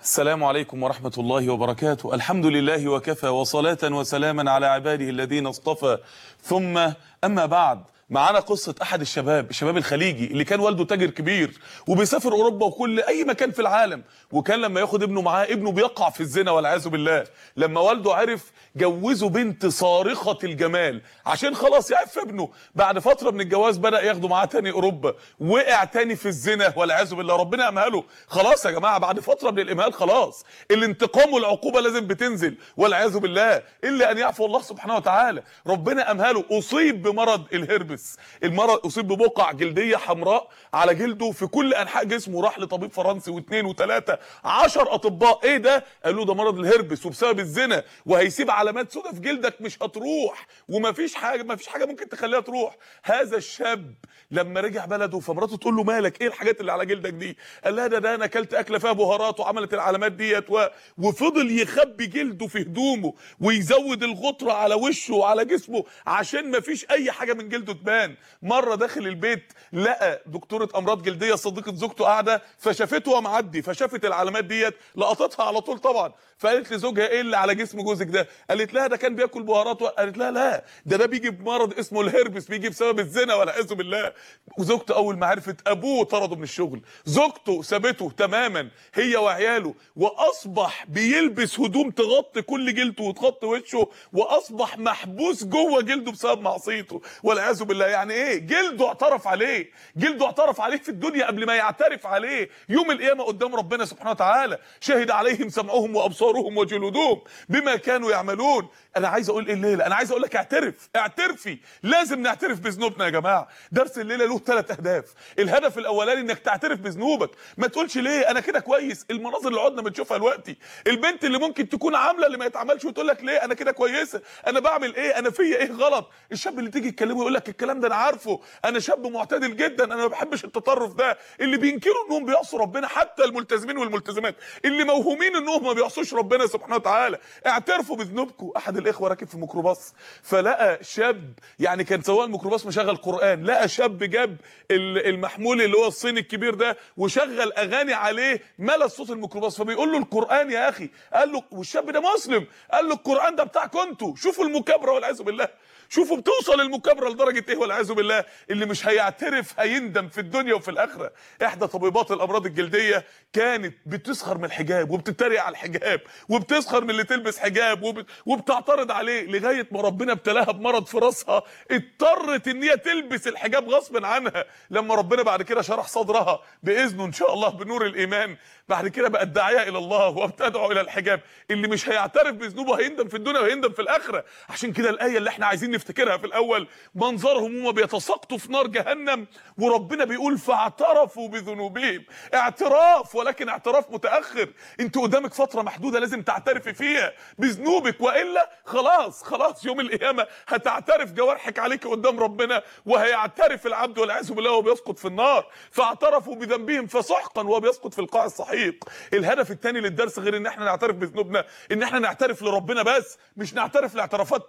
السلام عليكم ورحمة الله وبركاته. الحمد لله وكفى، وصلاة وسلاما على عباده الذين اصطفى. ثم أما بعد، معانا قصة أحد الشباب الخليجي اللي كان والده تاجر كبير وبيسافر أوروبا وكل أي مكان في العالم، وكان لما ياخد ابنه معاه ابنه بيقع في الزنا والعياذ بالله. لما والده عرف جوزه بنت صارخة الجمال عشان خلاص يعف ابنه. بعد فترة من الجواز بدأ ياخده معاه تاني أوروبا، وقع تاني في الزنا والعياذ بالله. ربنا أمهله. خلاص يا جماعة، بعد فترة من الإمهال خلاص الانتقام والعقوبة لازم بتنزل والعياذ بالله، إلا أن يعفو الله سبحانه وتعالى. ربنا أمهله، أصيب بمرض الهربس. المرض اصيب ببقع جلديه حمراء على جلده في كل انحاء جسمه. راح لطبيب فرنسي واثنين وثلاثه 10 اطباء. ايه ده؟ قالوا ده مرض الهربس وبسبب الزنا، وهيسيب علامات سوداء في جلدك مش هتروح، ومفيش حاجه ممكن تخليها تروح. هذا الشاب لما رجع بلده فمراته تقول له مالك؟ ايه الحاجات اللي على جلدك دي؟ قال لها ده انا اكلت اكله فيها بهارات وعملت العلامات ديت وفضل يخبي جلده في هدومه ويزود الغطره على وشه وعلى جسمه عشان مفيش اي حاجه من جلده تبان. مره داخل البيت لقى دكتوره امراض جلديه صديقه زوجته قاعده، فشافته وهو معدي، فشافت العلامات ديت لقطتها على طول طبعا. فقالت لزوجها ايه اللي على جسم جوزك ده؟ قالت لها ده كان بياكل بهارات. قالت لها لا، ده بيجي بمرض اسمه الهربس، بيجي بسبب الزنا والعياذ بالله. وزوجته اول ما عرفت ابوه طرده من الشغل، زوجته سابته تماما هي وعياله، واصبح بيلبس هدوم تغطي كل جلده وتغطي وشه، واصبح محبوس جوه جلده بسبب معصيته والعياذ بالله. يعني ايه؟ جلده اعترف عليه، جلده اعترف عليه في الدنيا قبل ما يعترف عليه يوم القيامه قدام ربنا سبحانه وتعالى. شهد عليهم سمعهم وابصارهم وجلودهم بما كانوا يعملون. انا عايز اقول ايه الليله؟ انا عايز اقول لك اعترفي. لازم نعترف بذنوبنا يا جماعه. درس الليله له 3 اهداف. الهدف الاولاني انك تعترف بذنوبك، ما تقولش ليه انا كده كويس. المناظر اللي قعدنا بنشوفها دلوقتي، البنت اللي ممكن تكون عامله اللي ما يتعملش وتقول لك ليه انا كده كويسه، انا بعمل ايه، انا فيا ايه غلط. الشاب اللي تيجي تكلمه يقول لك الكلام ده انا عارفه، انا شاب معتدل جدا، انا ما بحبش التطرف ده. اللي بينكروا انهم بيعصوا ربنا، حتى الملتزمين والملتزمات اللي موهومين انهم ما بيعصوش ربنا سبحانه وتعالى، اعترفوا بذنوبكم. احد الاخوه راكب في ميكروباص، فلقى شاب يعني كان سواق الميكروباص مشغل قران، لقى شاب جاب المحمول اللي هو الصيني الكبير ده وشغل اغاني عليه ملا صوت الميكروباص، فبيقول له القران يا اخي. قال له والشاب ده مسلم، قال له القران ده بتاعكم انتوا. شوفوا المكابره والعياذ بالله، شوفوا بتوصل المكابره لدرجه ايه والعياذ بالله. اللي مش هيعترف هيندم في الدنيا وفي الاخره. احدى طبيبات الامراض الجلديه كانت بتسخر من الحجاب وبتتريق على الحجاب وبتسخر من اللي تلبس حجاب وبتعترض عليه، لغايه ما ربنا ابتلاها بمرض في راسها اضطرت ان هي تلبس الحجاب غصب عنها. لما ربنا بعد كده شرح صدرها باذنه ان شاء الله بنور الايمان، بعد كده بقت داعيه الى الله وبتدعو الى الحجاب. اللي مش هيعترف بذنوبه هيندم في الدنيا وهيندم في الاخره. عشان كده الايه اللي احنا عايزين نفتكرها في الاول، منظرهم هم بيتساقطوا في نار جهنم وربنا بيقول فاعترفوا بذنوبهم. اعتراف، ولكن اعتراف متاخر. انت قدامك فتره محدوده لازم تعترفي فيها بذنوبك، والا خلاص يوم القيامه هتعترف جوارحك عليك قدام ربنا، وهيعترف العبد والعياذ بالله وهو بيسقط في النار. فاعترفوا بذنبهم فسحقا وهو بيسقط في القاع السحيق. الهدف الثاني للدرس غير ان احنا نعترف بذنوبنا، ان احنا نعترف لربنا بس، مش نعترف لاعترافات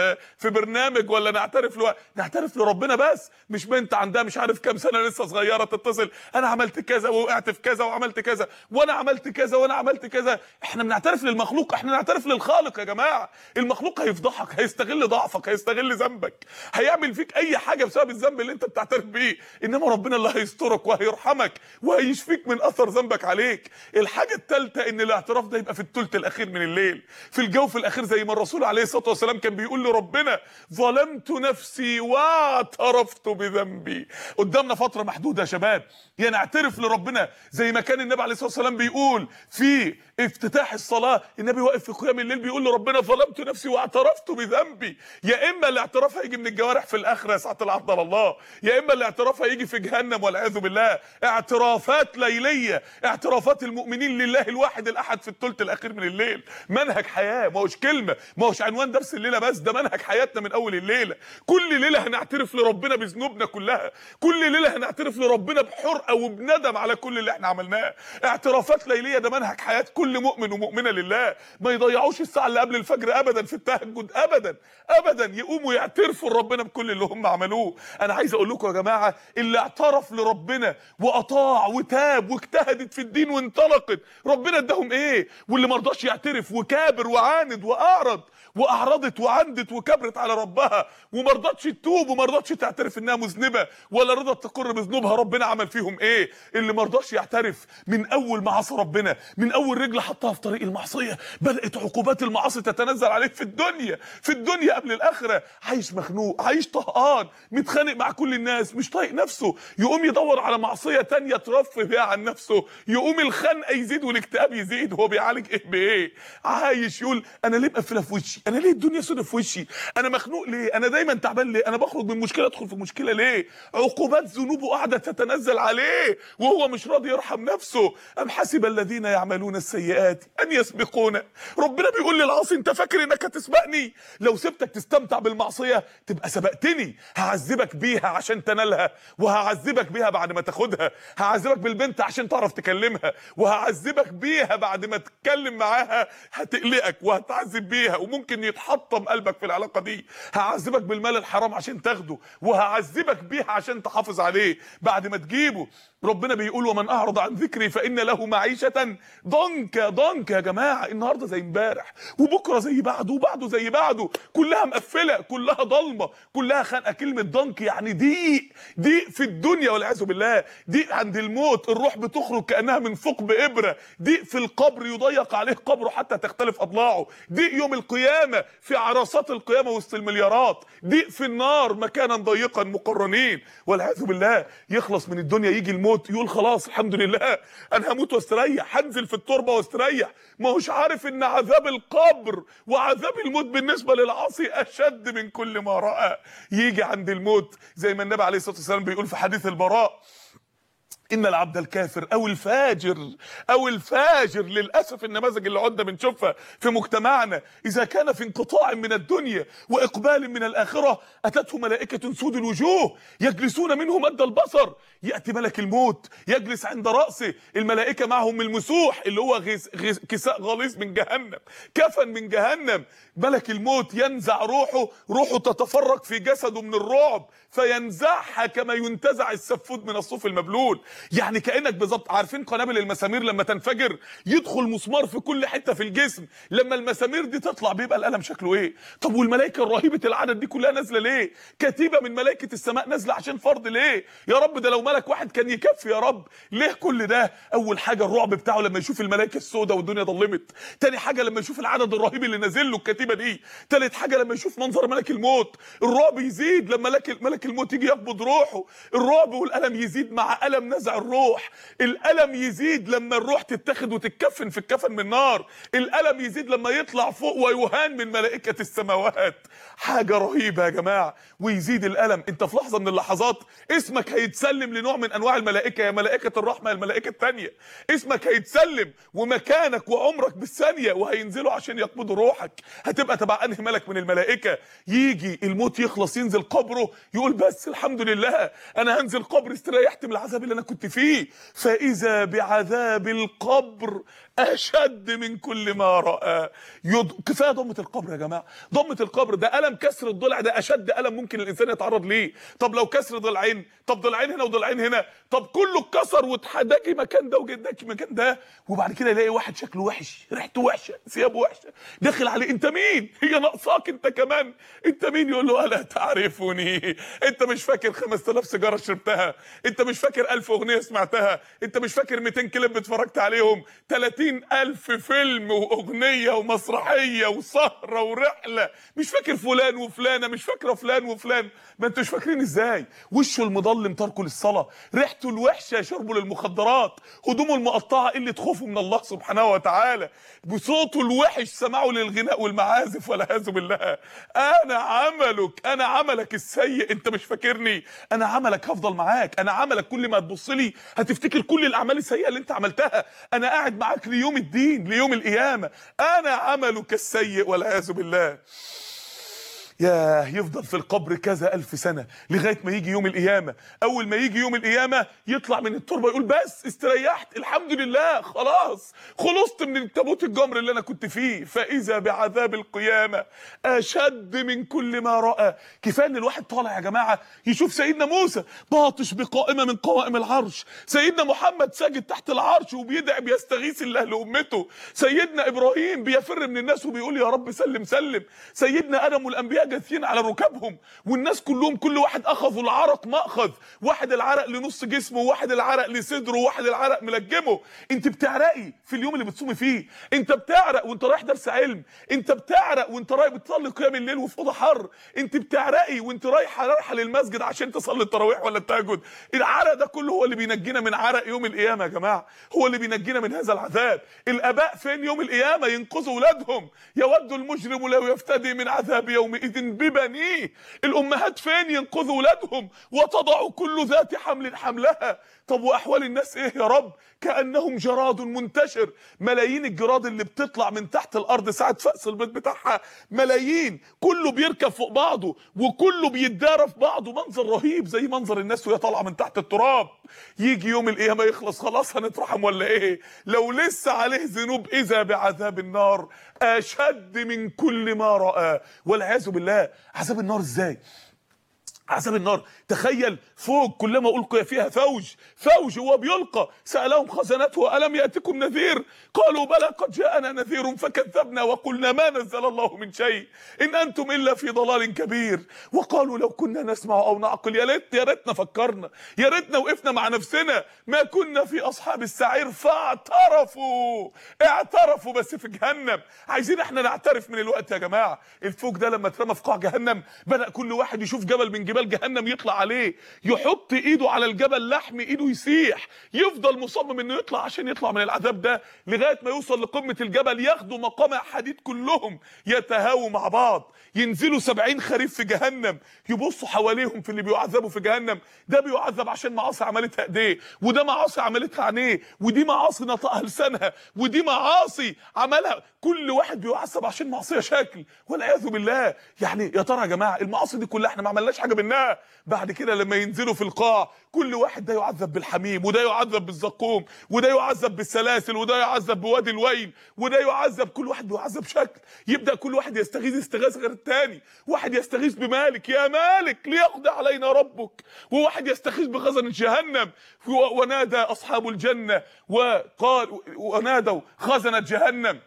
في برنامج، ولا نعترف لربنا بس. مش بنت عندها مش عارف كام سنه لسه صغيره تتصل انا عملت كذا ووقعت في كذا وعملت كذا وانا عملت كذا وانا عملت كذا. احنا بنعترف للمخلوق، احنا نعترف للخالق يا جماعه. المخلوق هيفضحك، هيستغل ضعفك، هيستغل ذنبك، هيعمل فيك اي حاجه بسبب الذنب اللي انت بتعترف بيه، انما ربنا اللي هيسترك وهيرحمك وهيشفيك من اثر ذنبك عليك. الحاجه الثالثه ان الاعتراف ده يبقى في الثلث الاخير من الليل، في الجوف الاخير، زي ما الرسول عليه الصلاه والسلام كان بيقول لربنا ظلمت نفسي واعترفت بذنبي. قدامنا فتره محدوده يا شباب، يا نعترف لربنا زي ما كان النبي عليه الصلاه والسلام بيقول في افتتاح الصلاه، النبي واقف في قيام الليل بيقول لربنا ظلمت نفسي واعترفت بذنبي. يا اما الاعتراف هيجي من الجوارح في الاخره يا ساعه العرض على الله، يا اما الاعتراف هيجي في جهنم والعياذ بالله. اعترافات ليليه، اعترافات المؤمنين لله الواحد الاحد في الثلث الاخير من الليل. منهج حياه، ما هوش كلمه، ما هوش عنوان درس الليله بس، ده منهج حياتنا من من اول الليله. كل ليله هنعترف لربنا بذنوبنا كلها، كل ليله هنعترف لربنا بحرقه وبندم على كل اللي احنا عملناه. اعترافات ليليه ده منهج حياه كل مؤمن ومؤمنه لله. ما يضيعوش الساعه اللي قبل الفجر ابدا في التهجد، ابدا ابدا، يقوموا يعترفوا لربنا بكل اللي هم عملوه. انا عايز اقول لكم يا جماعه، اللي اعترف لربنا واطاع وتاب واجتهدت في الدين وانطلقت، ربنا اداهم ايه؟ واللي ما رضاش يعترف وكابر وعاند واعرضت وعندت وكبرت على ربها وما رضتش تتوب وما رضتش تعترف انها مذنبه ولا رضت تقر بذنوبها، ربنا عمل فيهم ايه؟ اللي ما رضاش يعترف من اول ما عصى ربنا، من اول رجل حطها في طريق المعصيه، بدات عقوبات المعاصي تتنزل عليه في الدنيا قبل الاخره. عايش مخنوق، عايش طهقان، متخانق مع كل الناس، مش طايق نفسه، يقوم يدور على معصيه تانية ترفه بيها عن نفسه، يقوم الخنقه يزيد والاكتئاب يزيد. هو بيعالج ايه بايه؟ عايش يقول انا ليه مقفله في وشي؟ انا ليه الدنيا سودة في وشي؟ انا مخنوق ليه؟ انا دايما تعبان ليه؟ انا بخرج من مشكله ادخل في مشكله ليه؟ عقوبات ذنوبه قاعده تتنزل عليه وهو مش راضي يرحم نفسه. ام حسب الذين يعملون السيئات ان يسبقونا. ربنا بيقول للعاصي انت فاكر انك هتسبقني؟ لو سبتك تستمتع بالمعصيه تبقى سبقتني. هعذبك بيها عشان تنالها، وهعذبك بيها بعد ما تاخدها. هعذبك بالبنت عشان تعرف تكلمها، وهعذبك بيها بعد ما تتكلم معاها هتقلقك وهتعذب بيها وممكن يتحطم قلبك في العلاقه دي. هعذبك بالمال الحرام عشان تاخده، وهعذبك بيها عشان تحافظ عليه بعد ما تجيبه. ربنا بيقول ومن اعرض عن ذكري فان له معيشه ضنكا. ضنكا يا جماعه، النهارده زي امبارح وبكره زي بعده وبعده زي بعده، كلها مقفله، كلها ضلمه، كلها خانقه. كلمه ضنك يعني ضيق في الدنيا والعياذ بالله، ضيق عند الموت، الروح بتخرج كانها من ثقب ابره، ضيق في القبر يضيق عليه قبره حتى تختلف اضلاعه، ضيق يوم القيامه في عرصات القيامه وسط المليارات، ضيق في النار مكانا ضيقا مقرنين والعياذ بالله. يخلص من الدنيا يجي الموت يقول خلاص الحمد لله انا هموت واستريح، هنزل في التربه واستريح. ما هوش عارف ان عذاب القبر وعذاب الموت بالنسبه للعاصي اشد من كل ما راى. يجي عند الموت زي ما النبي عليه الصلاه والسلام بيقول في حديث البراء، إن العبد الكافر أو الفاجر للأسف النماذج اللي عدنا بنشوفها في مجتمعنا، إذا كان في انقطاع من الدنيا وإقبال من الآخرة أتته ملائكة سود الوجوه يجلسون منه مد البصر. يأتي ملك الموت يجلس عند رأسه، الملائكة معهم المسوح اللي هو كساء غليظ من جهنم، كفن من جهنم. ملك الموت ينزع روحه تتفرق في جسده من الرعب فينزعها كما ينتزع السفود من الصوف المبلول. يعني كأنك بالظبط، عارفين قنابل المسامير لما تنفجر يدخل مسمار في كل حته في الجسم، لما المسامير دي تطلع بيبقى الألم شكله ايه؟ طب والملائكه الرهيبه العدد دي كلها نازله ليه؟ كتيبه من ملائكه السماء نازله عشان فرض ليه؟ يا رب ده لو ملك واحد كان يكفي يا رب، ليه كل ده؟ اول حاجه الرعب بتاعه لما يشوف الملائكه السوداء والدنيا ضلمت، تاني حاجه لما يشوف العدد الرهيب اللي نازل له الكتيبه دي، تالت حاجه لما يشوف منظر ملك الموت، الرعب يزيد لما ملك الموت يجي يقبض روحه، الرعب والالم يزيد مع الم نزع الروح، الالم يزيد لما الروح تتاخد وتتكفن في الكفن من نار، الالم يزيد لما يطلع فوق ويهان من ملائكه السماوات. حاجه رهيبه يا جماعه. ويزيد الالم، انت في لحظه من اللحظات اسمك هيتسلم لنوع من انواع الملائكه، يا ملائكه الرحمه يا الملائكه الثانيه، اسمك هيتسلم ومكانك وعمرك بالثانيه وهينزلوا عشان يقبضوا روحك. هتبقى تبع انهي ملك من الملائكه؟ يجي الموت يخلص ينزل قبره يقول بس الحمد لله انا هنزل قبر استريحت من العذاب اللي انا كنت فيه، فاذا بعذاب القبر اشد من كل ما راى. كفايه ضمه القبر يا جماعه، ضمه القبر ده الم كسر الضلع، ده اشد الم ممكن الانسان يتعرض ليه. طب لو كسر ضلعين، طب ضلعين هنا وضلعين هنا، طب كله اتكسر واتحداكي مكان ده وجداكي مكان ده، وبعد كده يلاقي واحد شكله وحش، ريحته وحشه، ثيابه وحشه، داخل عليه انت مين؟ هي ناقصاك انت كمان؟ انت مين؟ يقول له الا تعرفني؟ انت مش فاكر 5000 سيجاره شربتها؟ انت مش فاكر 1000 اغنيه سمعتها؟ انت مش فاكر 200 كليب اتفرجت عليهم؟ 30,000 فيلم واغنيه ومسرحيه وسهره ورحله؟ مش فاكر فلان وفلانه؟ مش فاكره فلان وفلان؟ ما انتوش فاكرين ازاي؟ وشه المظلم تركه للصلاه، ريحته الوحشه شربه للمخدرات، هدومه المقطعه قله خوفه من الله سبحانه وتعالى، بصوته الوحش سماعه للغناء والمعازف والعياذ بالله. انا عملك السيء، انت مش فاكرني؟ انا عملك هفضل معاك، انا عملك كل ما تبص لي هتفتكر كل الاعمال السيئه اللي انت عملتها، انا قاعد معاك ليوم الدين ليوم القيامه، انا عملك السيء والعياذ بالله. ياه، يفضل في القبر كذا ألف سنة لغاية ما يجي يوم القيامة. أول ما يجي يوم القيامة يطلع من التربة يقول بس استريحت، الحمد لله، خلاص خلصت من التابوت الجمر اللي أنا كنت فيه. فإذا بعذاب القيامة أشد من كل ما رأى. كفاية إن الواحد طالع يا جماعة يشوف سيدنا موسى باطش بقائمة من قوائم العرش، سيدنا محمد ساجد تحت العرش وبيدعي بيستغيث الله لأمته، سيدنا إبراهيم بيفر من الناس وبيقول يا رب سلم سلم، سيدنا آدم والأنبياء جاثين على ركابهم والناس كلهم كل واحد أخذوا العرق مأخذ، واحد العرق لنص جسمه وواحد العرق لصدره وواحد العرق ملجمه. انت بتعرقي في اليوم اللي بتصومي فيه، انت بتعرق وانت رايح درس علم، انت بتعرق وانت رايح بتصلي قيام الليل وفي اوضه حر، انت بتعرقي وانت رايحه للمسجد عشان تصلي التراويح ولا التهجد. العرق ده كله هو اللي بينجينا من عرق يوم القيامه يا جماعه، هو اللي بينجينا من هذا العذاب. الاباء فين يوم القيامه؟ ينقذوا اولادهم. يود المجرم لو يفتدي من عذاب يومئذ ببنيه. الامهات فين؟ ينقذوا اولادهم وتضع كل ذات حمل حملها. طب واحوال الناس ايه يا رب؟ كانهم جراد منتشر، ملايين الجراد اللي بتطلع من تحت الارض ساعه فأس البيض بتاعها، ملايين، كله بيركب فوق بعضه وكله بيتدارى في بعضه. منظر رهيب زي منظر الناس وهي طالعه من تحت التراب. يجي يوم القيامه يخلص خلاص هنترحم ولا ايه؟ لو لسه عليه ذنوب اذا بعذاب النار اشد من كل ما رأى. والعياذ بالله. عذاب النار ازاي؟ عذاب النار تخيل فوق كلما ألقي فيها فوج هو بيلقى سألهم خزنته ألم يأتكم نذير قالوا بلى قد جاءنا نذير فكذبنا وقلنا ما نزل الله من شيء إن أنتم إلا في ضلال كبير. وقالوا لو كنا نسمع أو نعقل يا ريتنا فكرنا، يا ريتنا وقفنا مع نفسنا ما كنا في أصحاب السعير. اعترفوا بس في جهنم. عايزين احنا نعترف من الوقت يا جماعة. الفوق ده لما اترمى في قاع جهنم بدأ كل واحد يشوف جبل من جبال جهنم يطلع عليه، يحط ايده على الجبل لحم ايده يسيح، يفضل مصمم انه يطلع عشان يطلع من العذاب ده لغايه ما يوصل لقمه الجبل، ياخدوا مقامع حديد كلهم يتهاووا مع بعض، ينزلوا 70 خريف في جهنم، يبصوا حواليهم في اللي بيعذبوا في جهنم. ده بيعذب عشان معاصي عملتها ايديه، وده معاصي عملتها عينيه، ودي معاصي نطقها لسانها، ودي معاصي عملها. كل واحد بيعذب عشان معصيه شكل والعياذ بالله. يعني يا ترى يا جماعه المعاصي دي كلها احنا ما عملناش حاجه منها؟ بعد كده لما ينزلوا في القاع كل واحد ده يعذب بالحميم، وده يعذب بالزقوم، وده يعذب بالسلاسل، وده يعذب بوادي الويل، وده يعذب، كل واحد بيعذب شكل. يبدا كل واحد يستغيث استغاثه غير الثاني، واحد يستغيث بمالك يا مالك ليقضي علينا ربك، وواحد يستغيث بخزنة جهنم. ونادى اصحاب الجنه ونادوا خزنة جهنم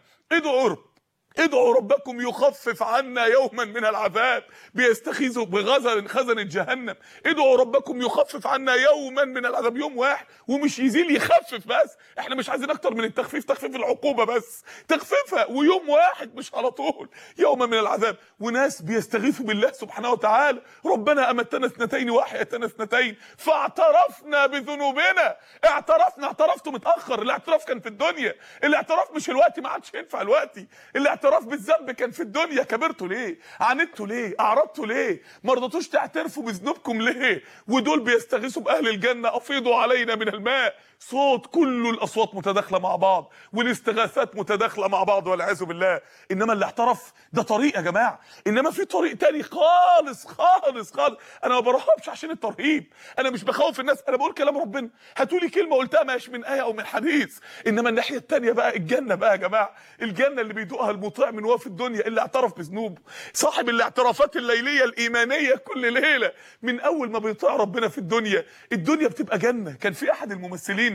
ادعوا ربكم يخفف عنا يوما من العذاب. بيستخيذوا خزنة جهنم. ادعوا ربكم يخفف عنا يوما من العذاب، يوم واحد ومش يزيل يخفف بس. احنا مش عايزين اكتر من التخفيف، تخفيف العقوبة بس تخفيفها، ويوم واحد مش على طول، يوما من العذاب. وناس بيستغيثوا بالله سبحانه وتعالى ربنا امتنا اثنتين واحيتنا اثنتين فاعترفنا بذنوبنا. اعترفتوا متاخر. الاعتراف كان في الدنيا، الاعتراف مش الوقت، ما عادش ينفع الوقت. الاعتراف بالذنب كان في الدنيا. كبرتوا ليه؟ عاندتوا ليه؟ اعرضتوا ليه؟ ما رضيتوش تعترفوا بذنوبكم ليه؟ ودول بيستغيثوا باهل الجنه افيضوا علينا من الماء. صوت، كل الاصوات متداخله مع بعض والاستغاثات متداخله مع بعض والعياذ بالله. انما اللي اعترف ده طريق يا جماعه، انما في طريق تاني خالص خالص خالص. انا ما برهبش عشان الترهيب، انا مش بخوف الناس، انا بقول كلام ربنا. هاتولي كلمه قلتها مش من ايه او من حديث. انما الناحيه الثانيه بقى الجنه بقى يا جماعه، الجنه اللي بيدوقها المطيع من وهو في الدنيا، اللي اعترف بذنوبه، صاحب الاعترافات الليليه الايمانيه كل ليله. من اول ما بيطيع ربنا في الدنيا بتبقى جنه. كان في احد الممثلين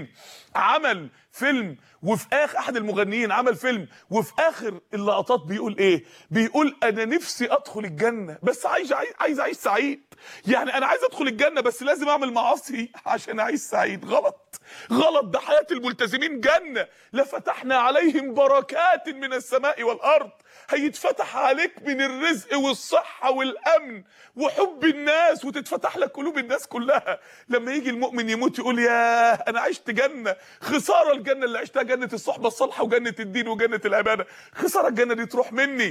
عمل فيلم، وفي اخر احد المغنيين عمل فيلم، وفي اخر اللقطات بيقول ايه؟ بيقول انا نفسي ادخل الجنه بس عايز اعيش سعيد. يعني انا عايز ادخل الجنه بس لازم اعمل معاصي عشان اعيش سعيد. غلط. ده حياه الملتزمين جنه. لفتحنا عليهم بركات من السماء والارض. هيتفتح عليك من الرزق والصحه والامن وحب الناس، وتتفتح لك قلوب الناس كلها. لما يجي المؤمن يموت يقول يا انا عشت جنه، خساره الجنه اللي عشتها، جنه الصحبه الصالحه وجنه الدين وجنه العباده، خساره الجنه دي تروح مني.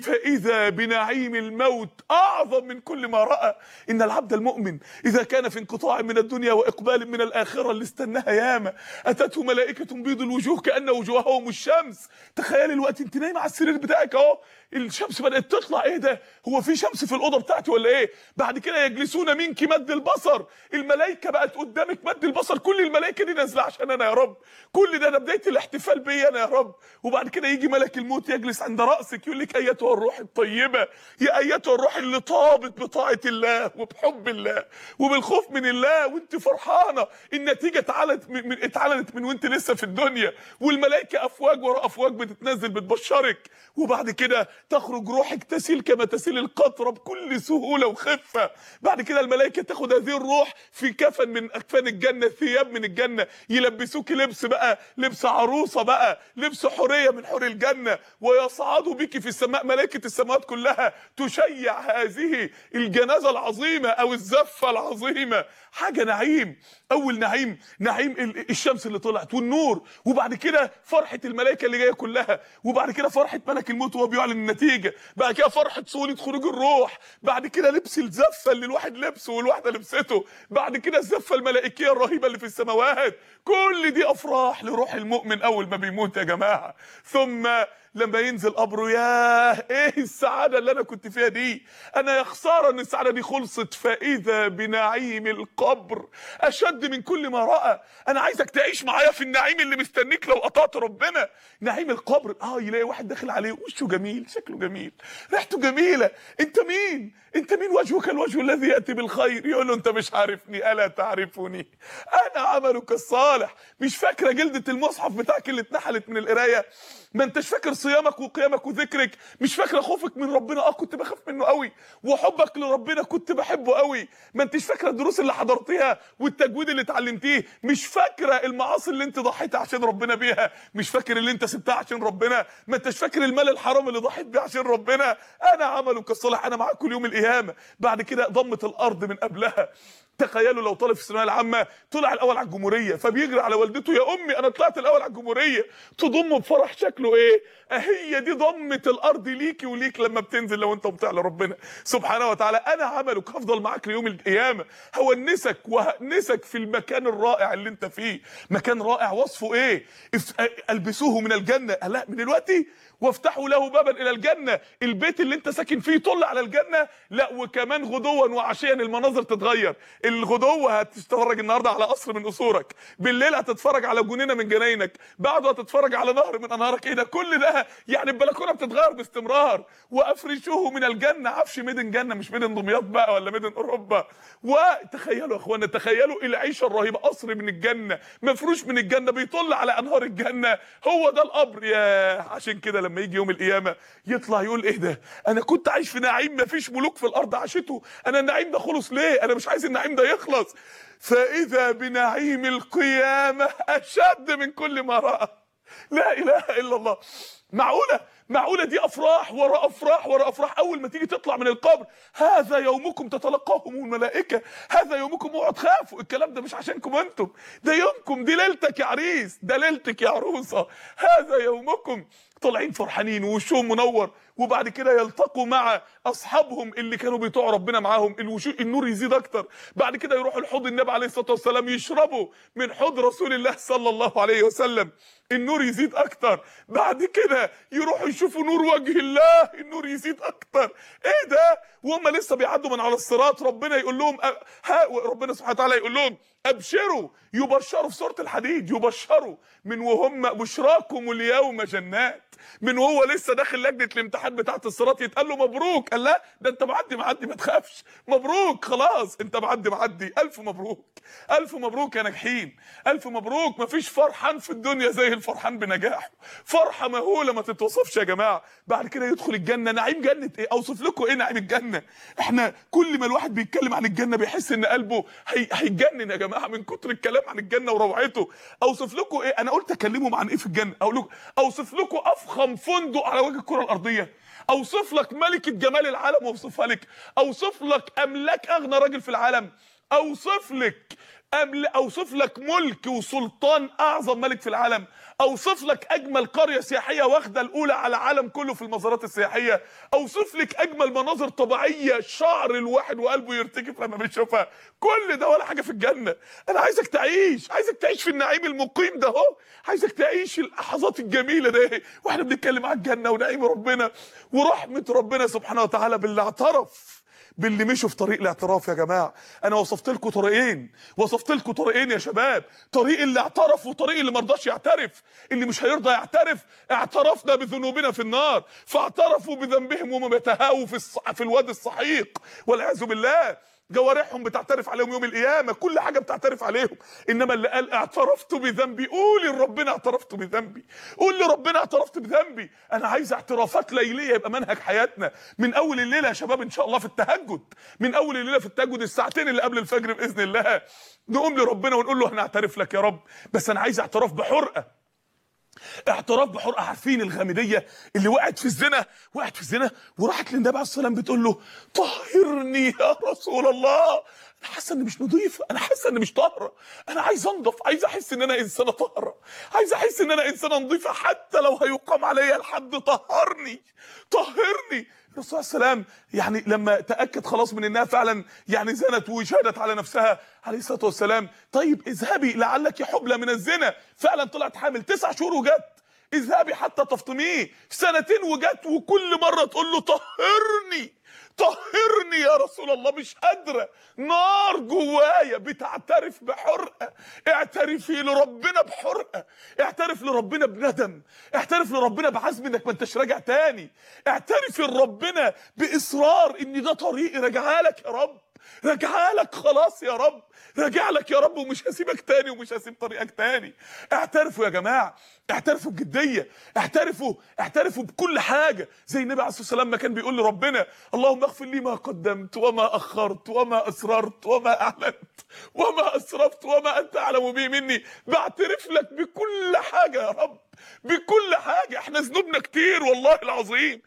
فاذا بنعيم الموت اعظم من كل ما راى. ان العبد المؤمن اذا كان في انقطاع من الدنيا واقبال من الاخره اللي استناها ياما، اتته ملائكه بيض الوجوه كان وجوههم الشمس. تخيل الوقت انت نايم على السرير بتاعك لك اهو الشمس بدات تطلع، ايه ده؟ هو في شمس في الاوضه بتاعتي ولا ايه؟ بعد كده يجلسون منك مد البصر، الملائكه بقت قدامك مد البصر، كل الملائكه دي نازله عشان انا يا رب، كل ده بدايه الاحتفال بيا انا يا رب. وبعد كده يجي ملك الموت يجلس عند راسك يقول لك ايتها الروح الطيبه، يا ايتها الروح اللي طابت بطاعه الله وبحب الله وبالخوف من الله، وانت فرحانه النتيجه اتعلنت من وانت لسه في الدنيا، والملائكه افواج ورا افواج بتتنزل بتبشرك. وبعد كده تخرج روحك تسيل كما تسيل القطره بكل سهوله وخفه. بعد كده الملائكه تاخد هذه الروح في كفن من اكفان الجنه، ثياب من الجنه، يلبسوك لبس بقى، لبس عروسه بقى، لبس حوريه من حور الجنه، ويصعدوا بك في السماء، ملائكه السماوات كلها تشيع هذه الجنازه العظيمه او الزفه العظيمه. حاجه نعيم. اول نعيم الشمس اللي طلعت والنور، وبعد كده فرحه الملائكه اللي جايه كلها، وبعد كده فرحه ملك الموت وهو بيعلن النتيجه، بعد كده فرحه سهوله خروج الروح، بعد كده لبس الزفه اللي الواحد لبسه والواحده لبسته، بعد كده الزفه الملائكيه الرهيبه اللي في السماوات. كل دي افراح لروح المؤمن اول ما بيموت يا جماعه. ثم لما ينزل قبره، ياه ايه السعاده اللي انا كنت فيها دي، انا يا خساره ان السعاده دي خلصت. فاذا بنعيم القبر اشد من كل ما راى. انا عايزك تعيش معايا في النعيم اللي مستنيك لو قطعت ربنا. نعيم القبر، يلاقي واحد داخل عليه وشه جميل، شكله جميل، ريحته جميله، انت مين؟ انت مين؟ وجهك الوجه الذي ياتي بالخير. يقول له انت مش عارفني، الا تعرفني، انا عملك الصالح. مش فاكره جلده المصحف بتاعك اللي اتنحلت من القرايه؟ ما انتش فاكر صيامك وقيامك وذكرك؟ مش فاكره خوفك من ربنا؟ كنت بخاف منه قوي. وحبك لربنا كنت بحبه قوي. ما انتش فاكره الدروس اللي حضرتيها والتجويد اللي اتعلمتيه؟ مش فاكره المعاصي اللي انت ضحيت عشان ربنا بيها؟ مش فاكر اللي انت سبتها عشان ربنا؟ ما انتش فاكر المال الحرام اللي ضحيت بيه عشان ربنا؟ انا عملك الصالح، انا معاك كل يوم القيامه. بعد كده ضمت الارض من قبلها. تخيلوا لو طالب في الثانويه العامه طلع الاول على الجمهوريه، فبيجري على والدته، يا امي انا طلعت الاول على الجمهوريه، تضمه بفرح شكله ايه؟ هي دي ضمه الارض ليكي وليك لما بتنزل لو انت مطيع لربنا سبحانه وتعالى. انا عملك، هفضل معاك ليوم القيامه، هونسك وهأنسك في المكان الرائع اللي انت فيه. مكان رائع، وصفه ايه؟ البسوه من الجنه، لا من دلوقتي، وافتحوا له بابا الى الجنه. البيت اللي انت ساكن فيه يطل على الجنه، لا وكمان غدوا وعشيا المناظر تتغير. الغدوه هتتفرج النهارده على قصر من قصورك، بالليل هتتفرج على جنينه من جناينك، بعده هتتفرج على نهر من انهارك. ايه ده؟ كل ده يعني البلكونه بتتغير باستمرار. وافرشوه من الجنه، عفش ميدن جنه، مش ميدن دمياط بقى ولا ميدن اوروبا. وتخيلوا يا اخوانا، تخيلوا العيشه الرهيبه، قصر من الجنه مفروش من الجنه بيطل على انهار الجنه. هو ده القبر. يا عشان كده لما يجي يوم القيامه يطلع يقول ايه ده؟ انا كنت عايش في نعيم مفيش ملوك في الارض عاشته، انا النعيم ده خلص ليه؟ انا مش عايز النعيم ده يخلص. فاذا بنعيم القيامه اشد من كل ما راى. لا اله الا الله. معقوله دي افراح ورا افراح ورا افراح. اول ما تيجي تطلع من القبر، هذا يومكم تتلقاهم الملائكه، هذا يومكم، اوعوا تخافوا، الكلام ده مش عشانكم انتم، ده يومكم، دي ليلتك يا عريس، ده ليلتك يا عروسه، هذا يومكم. طالعين فرحانين ووشهم منور، وبعد كده يلتقوا مع اصحابهم اللي كانوا بيطيعوا ربنا معاهم، النور يزيد اكتر. بعد كده يروحوا لحوض النبي عليه الصلاه والسلام، يشربوا من حوض رسول الله صلى الله عليه وسلم، النور يزيد اكتر. بعد كده يروحوا يشوفوا نور وجه الله، النور يزيد اكتر. ايه ده؟ وهم لسه بيعدوا من على الصراط، ربنا يقول لهم ربنا سبحانه وتعالى يقول لهم ابشروا، يبشروا في سوره الحديد، يبشروا من وهم بشراكم اليوم جنات، من وهو لسه داخل لجنه الامتحان بتاعه الصراط يتقال له مبروك. قال لا، ده انت معدي ما تخافش، مبروك خلاص انت معدي، الف مبروك، الف مبروك يا ناجحين، الف مبروك. مفيش فرحان في الدنيا زي الفرحان بنجاحه، فرحه مهوله ما تتوصفش يا جماعه. بعد كده يدخل الجنه. نعيم جنه ايه؟ اوصف لكم ايه نعيم الجنه؟ احنا كل ما الواحد بيتكلم عن الجنه بيحس ان قلبه هيتجنن يا جماعه من كتر الكلام عن الجنه وروعته. اوصف لكم ايه؟ انا قلت اكلمهم عن ايه في الجنه؟ اقول لكم اوصف لكم افخم فندق على وجه الكره الارضيه، اوصف لك ملكه جمال العالم واوصفها لك، اوصف لك املاك اغنى راجل في العالم، اوصف لك ملك وسلطان اعظم ملك في العالم، اوصف لك اجمل قريه سياحيه واخده الاولى على العالم كله في المزارات السياحيه، اوصف لك اجمل مناظر طبيعيه شعر الواحد وقلبه يرتجف لما بيشوفها. كل ده ولا حاجه في الجنه. انا عايزك تعيش في النعيم المقيم ده اهو، عايزك تعيش اللحظات الجميله ده واحنا بنتكلم عن الجنه ونعيم ربنا ورحمه ربنا سبحانه وتعالى باللي اعترف، باللي مشوا في طريق الاعتراف. يا جماعه انا وصفت لكم طريقين يا شباب، طريق اللي اعترف وطريق اللي ما رضاش يعترف. اللي مش هيرضى يعترف، اعترفنا بذنوبنا في النار فاعترفوا بذنبهم وهم بيتهاووا في الوادي السحيق والعياذ بالله. جوارحهم بتعترف عليهم يوم القيامه، كل حاجه بتعترف عليهم. انما اللي قال اعترفت بذنبي، قول لربنا اعترفت بذنبي، قول لربنا اعترفت بذنبي. انا عايز اعترافات ليليه يبقى منهج حياتنا من اول الليله يا شباب ان شاء الله في التهجد، من اول الليله في التهجد الساعتين اللي قبل الفجر باذن الله نقوم لربنا ونقول له هنعترف لك يا رب، بس انا عايز اعتراف بحرقه. عارفين الغامديه اللي وقعت في الزنا، وراحت للنبي عليه الصلاه والسلام بتقول له طهرني يا رسول الله، انا حاسه اني مش نظيفه، انا حاسه اني مش طاهره، انا عايز انضف، عايز احس ان انا انسانه طاهره، عايز احس ان انا انسانه نظيفه حتى لو هيقام عليا الحد. طهرني. الرسول عليه السلام يعني لما تاكد خلاص من انها فعلا يعني زنت وشهدت على نفسها عليه الصلاه والسلام، طيب اذهبي لعلك حبلى من الزنا، فعلا طلعت حامل 9 شهور وجت، اذهبي حتى تفطميه 2 وجت، وكل مره تقول له طهرني يا رسول الله، مش قادره، نار جوايا بتعترف بحرقه. اعترفي لربنا بحرقه، اعترف لربنا بندم، اعترف لربنا بعزم انك ما انتش راجع تاني، اعترفي لربنا باصرار ان ده طريقي، راجعه لك يا رب، راجعه لك خلاص يا رب، راجع لك يا رب ومش هسيبك تاني ومش هسيب طريقك تاني. اعترفوا يا جماعه، اعترفوا بجديه، اعترفوا بكل حاجه، زي النبي عليه الصلاه والسلام ما كان بيقول لربنا اللهم اغفر لي ما قدمت وما اخرت وما اسررت وما اعلنت وما اسرفت وما انت اعلم به مني. بعترف لك بكل حاجه يا رب، بكل حاجه. احنا ذنوبنا كتير والله العظيم،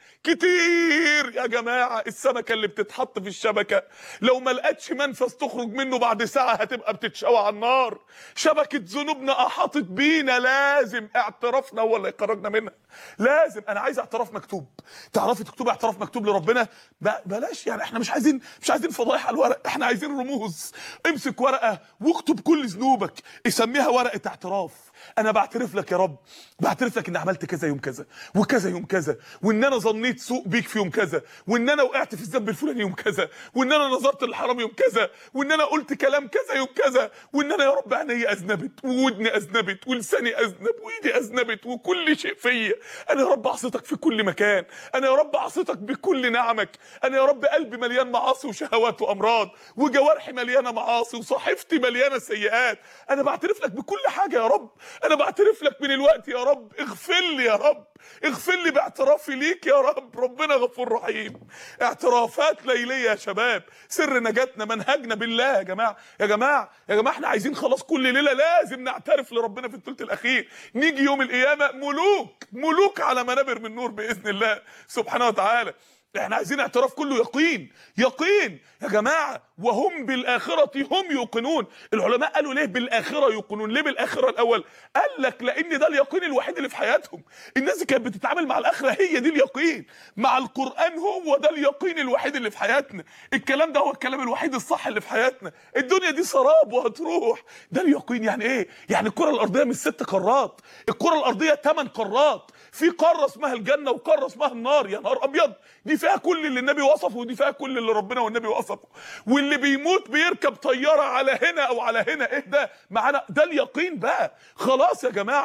كتير يا جماعه. السمكه اللي بتتحط في الشبكه لو ما لقتش منفذ تخرج منه بعد ساعه هتبقى بتتشوى على النار. شبكه ذنوبنا احاطت بينا، لازم اعترافنا هو اللي يخرجنا منها، لازم. انا عايز اعتراف مكتوب، تعرفي تكتبي اعتراف مكتوب لربنا؟ بلاش يعني، احنا مش عايزين فضايح على الورق، احنا عايزين رموز. امسك ورقه واكتب كل ذنوبك، اسميها ورقه اعتراف. انا بعترف لك يا رب، بعترف لك ان عملت كذا يوم كذا وكذا يوم كذا، وان انا ظنيت سوء بيك في يوم كذا، وان انا وقعت في الذنب الفلاني يوم كذا، وان انا نظرت للحرام يوم كذا، وان انا قلت كلام كذا يوم كذا، وان انا يا رب عيني اذنبت وودني اذنبت ولساني اذنب وايدي اذنبت وكل شيء فيا. انا يا رب عصيتك في كل مكان، انا يا رب عصيتك بكل نعمك، انا يا رب قلبي مليان معاصي وشهوات وامراض، وجوارحي مليانه معاصي، وصحيفتي مليانه سيئات. انا بعترف لك بكل حاجه يا رب، انا بعترف لك من الوقت يا رب. اغفر لي يا رب، اغفر لي باعترافي ليك يا رب، ربنا غفور رحيم. اعترافات ليليه يا شباب، سر نجاتنا، منهجنا بالله يا جماعه. يا جماعه احنا عايزين خلاص كل ليله لازم نعترف لربنا في الثلث الاخير، نيجي يوم القيامه ملوك على منابر من نور باذن الله سبحانه وتعالى. احنا عايزين اعتراف كله يقين يا جماعه، وهم بالاخره هم يوقنون. العلماء قالوا ليه بالاخره يوقنون؟ ليه بالاخره الاول؟ قال لك لان ده اليقين الوحيد اللي في حياتهم. الناس اللي كانت بتتعامل مع الاخره هي دي اليقين، مع القران هو ده اليقين الوحيد اللي في حياتنا. الكلام ده هو الكلام الوحيد الصح اللي في حياتنا. الدنيا دي سراب وهتروح، ده اليقين. يعني ايه؟ يعني الكره الارضيه مش 6 قارات، الكره الارضيه 8 قارات، في قاره اسمها الجنه وقاره اسمها النار. يا نهار ابيض، دي فيها كل اللي النبي وصفه ودي فيها كل اللي ربنا والنبي وصفه. واللي بيموت بيركب طياره على هنا او على هنا، ايه ده معانا؟ ده اليقين بقى. خلاص يا جماعه،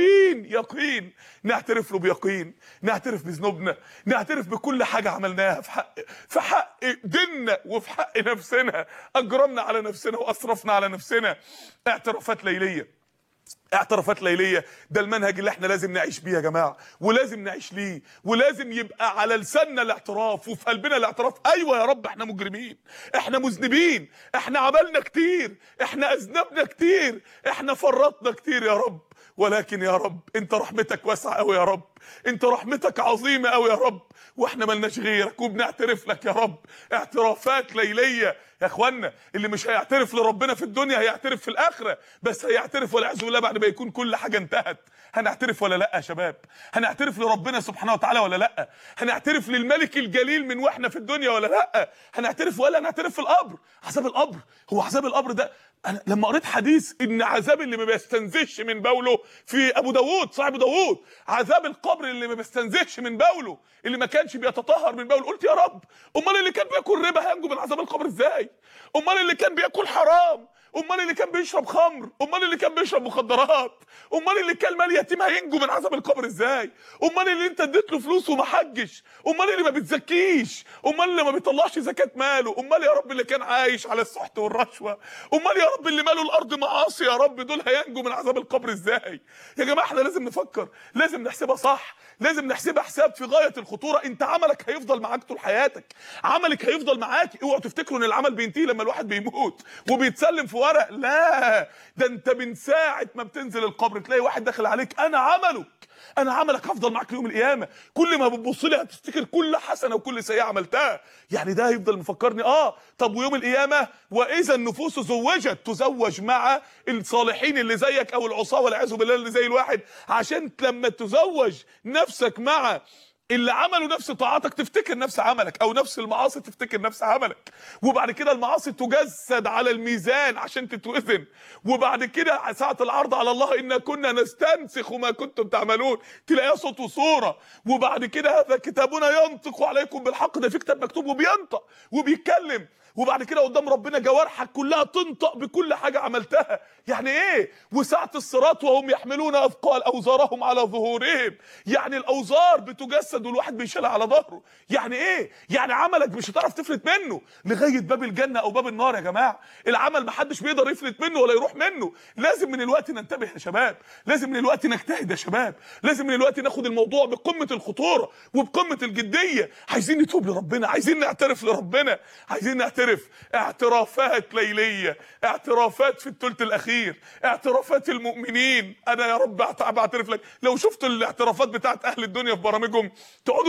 يقين نعترف له بيقين، نعترف بذنوبنا، نعترف بكل حاجه عملناها في حق ديننا وفي حق نفسنا، اجرمنا على نفسنا واسرفنا على نفسنا. اعترافات ليليه، ده المنهج اللي احنا لازم نعيش بيه يا جماعه، ولازم نعيش ليه، ولازم يبقى على لساننا الاعتراف وفي قلبنا الاعتراف. ايوه يا رب، احنا مجرمين، احنا مذنبين، احنا عملنا كتير، احنا اذنبنا كتير، احنا فرطنا كتير يا رب، ولكن يا رب انت رحمتك واسعه قوي يا رب، انت رحمتك عظيمه قوي يا رب، واحنا ملناش غيرك وبنعترف لك يا رب اعترافات ليليه. يا اخوانا اللي مش هيعترف لربنا في الدنيا هيعترف في الاخره، بس هيعترف والعياذ بالله بعد ما يكون كل حاجه انتهت. هنعترف ولا لا يا شباب؟ هنعترف لربنا سبحانه وتعالى ولا لا؟ هنعترف للملك الجليل من واحنا في الدنيا ولا لا؟ هنعترف ولا هنعترف في القبر؟ عذاب القبر، هو عذاب القبر ده انا لما قريت حديث ان عذاب اللي ما بيستنزفش من بوله في ابو داوود صاحب داوود، عذاب القبر اللي ما بيستنزفش من بوله، اللي ما كانش بيتطهر من بوله، قلت يا رب امال اللي كان بياكل ربا هينجو من عذاب القبر ازاي؟ امال اللي كان بياكل حرام، امال اللي كان بيشرب خمر، امال اللي كان بيشرب مخدرات، امال اللي كان مال يتيم هينجو من عذاب القبر ازاي؟ امال اللي انت اديت له فلوس وما حجش، امال اللي ما بتزكيش، امال اللي ما بيطلعش زكاه ماله، امال يا رب اللي كان عايش على السحت والرشوه، امال يا رب اللي ماله الارض معاصي يا رب، دول هينجوا من عذاب القبر ازاي؟ يا جماعه احنا لازم نفكر، لازم نحسبها صح، لازم نحسبها حساب في غايه الخطوره. انت عملك هيفضل معاك طول حياتك، عملك هيفضل معاك، اوعوا تفتكروا ان العمل بينتهي لما الواحد بيموت وبيتسلم في ورق، لا ده انت من ساعه ما بتنزل القبر تلاقي واحد داخل عليك انا عملك هفضل معاك ليوم القيامه، كل ما بتبص لي هتفتكر كل حسنه وكل سيئه عملتها، يعني ده هيفضل مفكرني. طب ويوم القيامه واذا النفوس زوجت، تزوج مع الصالحين اللي زيك او العصاه والعياذ بالله اللي زي الواحد، عشان لما تزوج نفسك مع اللي عملوا نفس طاعاتك تفتكر نفس عملك، او نفس المعاصي تفتكر نفس عملك، وبعد كده المعاصي تجسد على الميزان عشان تتوزن، وبعد كده ساعة العرض على الله إنا كنا نستنسخ ما كنتم تعملون تلاقيها صوت وصورة، وبعد كده هذا كتابنا ينطق عليكم بالحق، ده في كتاب مكتوب وبينطق وبيتكلم، وبعد كده قدام ربنا جوارحك كلها تنطق بكل حاجة عملتها. يعني ايه؟ وساعة الصراط وهم يحملون اثقال اوزارهم على ظهورهم، يعني الاوزار بتجسد والواحد بيشيلها على ظهره. يعني ايه؟ يعني عملك مش هتعرف تفلت منه لغاية باب الجنة او باب النار. يا جماعة العمل محدش بيقدر يفلت منه ولا يروح منه. لازم من الوقت ننتبه يا شباب، لازم من الوقت نجتهد يا شباب، لازم من الوقت ناخد الموضوع بقمة الخطورة وبقمة الجدية. عايزين نتوب لربنا، عايزين نعترف لربنا، عايزين نعترف اعترافات ليلية، اعترافات في الثلث الاخير، اعترافات المؤمنين. انا يا رب بعترف لك. لو شفتوا الاعترافات بتاعت اهل الدنيا في برامجهم تقعدوا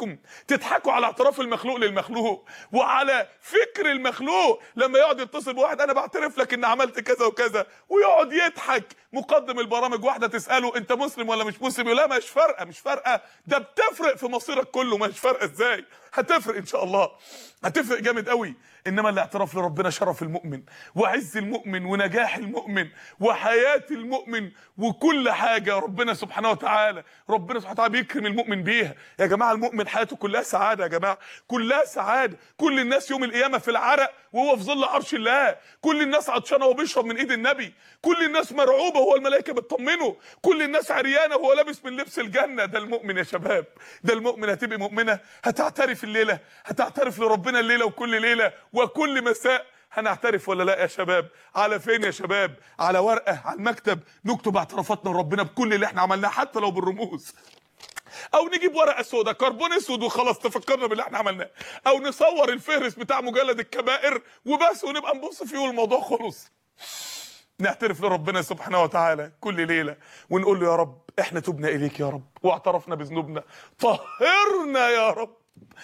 تضحكوا على اعتراف المخلوق للمخلوق وعلى فكر المخلوق لما يقعد يتصل بواحد انا بعترف لك ان عملت كذا وكذا ويقعد يضحك. مقدم البرامج واحده تساله انت مسلم ولا مش مسلم؟ يقول لا مش فارقه، ده بتفرق في مصيرك كله. مش فارقه ازاي؟ هتفرق ان شاء الله، هتفرق جامد قوي. انما الاعتراف لربنا شرف المؤمن وعز المؤمن ونجاح المؤمن وحياه المؤمن وكل حاجه ربنا سبحانه وتعالى بيكرم المؤمن بيها. يا جماعه المؤمن حياته كلها سعاده، يا جماعه كلها سعاده. كل الناس يوم القيامه في العرق وهو في ظل عرش الله، كل الناس عطشانه وبيشرب من ايد النبي، كل الناس مرعوبه وهو الملائكه بتطمنه، كل الناس عريانه وهو لابس من لبس الجنه. ده المؤمن يا شباب، ده المؤمن. هتبقى مؤمنه، هتعترف الليله، هتعترف لربنا الليله وكل ليله وكل مساء. هنعترف ولا لا يا شباب؟ على فين يا شباب؟ على ورقه على المكتب نكتب اعترافاتنا لربنا بكل اللي احنا عملناه حتى لو بالرموز، او نجيب ورقه سوداء كربون اسود وخلاص تفكرنا باللي احنا عملناه، او نصور الفهرس بتاع مجلد الكبائر وبس ونبقى نبص فيه والموضوع خلص. نعترف لربنا سبحانه وتعالى كل ليله ونقول له يا رب احنا تبنا اليك يا رب واعترفنا بذنوبنا، طهرنا يا رب،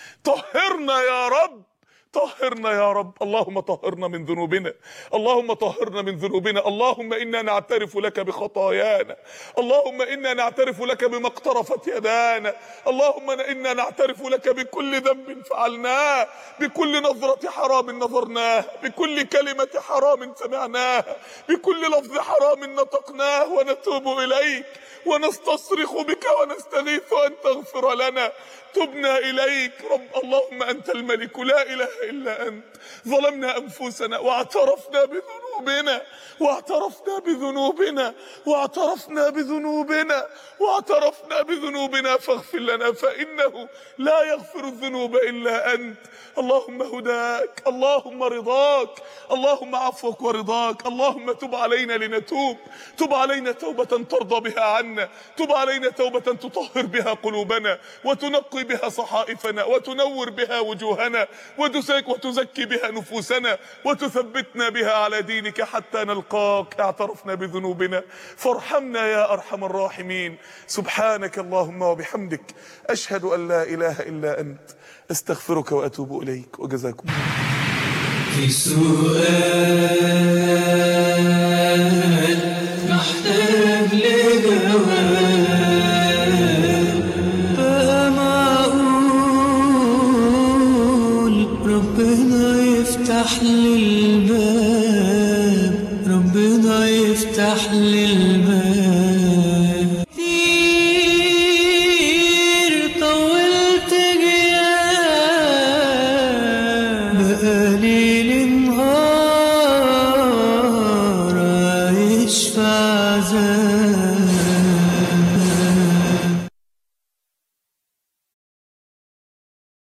طهرنا يا رب، طهرنا يا رب. اللهم طهرنا من ذنوبنا، اللهم طهرنا من ذنوبنا. اللهم إنا نعترف لك بخطايانا، اللهم إنا نعترف لك بما اقترفت يدانا، اللهم إنا نعترف لك بكل ذنب فعلناه، بكل نظرة حرام نظرناه، بكل كلمة حرام سمعناها، بكل لفظ حرام نطقناه، ونتوب إليك ونستصرخ بك ونستغيث أن تغفر لنا. تبنا إليك رب. اللهم أنت الملك لا إله إلا أنت. ظلمنا أنفسنا واعترفنا بذنوبنا، واعترفنا بذنوبنا، واعترفنا بذنوبنا، واعترفنا بذنوبنا، فاغفر لنا فإنه لا يغفر الذنوب إلا أنت. اللهم هداك، اللهم رضاك، اللهم عفوك ورضاك. اللهم تب علينا لنتوب، تب علينا توبة ترضى بها عنا، تب علينا توبة تطهر بها قلوبنا وتنقي بها صحائفنا وتنور بها وجوهنا وتزكي بها نفوسنا وتثبتنا بها على دينك ذلك حتى نلقاك اعترفنا بذنوبنا فارحمنا يا أرحم الراحمين. سبحانك اللهم وبحمدك أشهد أن لا إله إلا أنت استغفرك وأتوب إليك. وجزاكم الله. في سؤال محتاج لجواب، فما أقول ربنا يفتح لي الباب، ربنا يفتح لي الباب. كتير طولت جياب، بقالي النهار عايش في